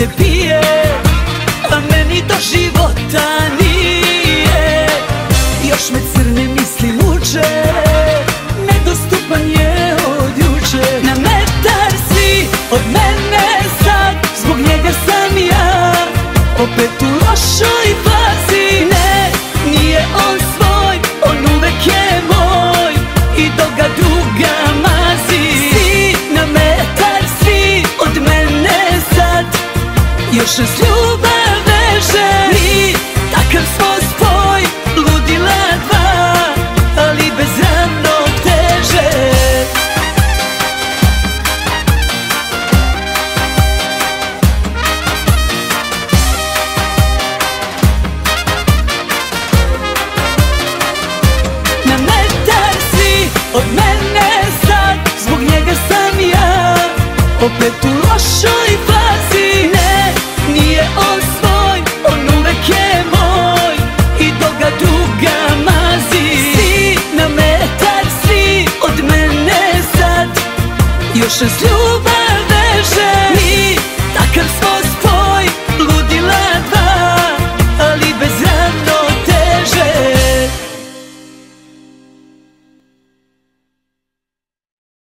te pije, a meni do života nije. Još me crne misli muče, nedostupan je od juče. Na metar si od mene sad, zbog njega sam ja opet u lošoj fazi. Ne, nije on svoj, on uvek je moj i dok ga druga mazi. Si na metar si od mene sad, još nas ljubi.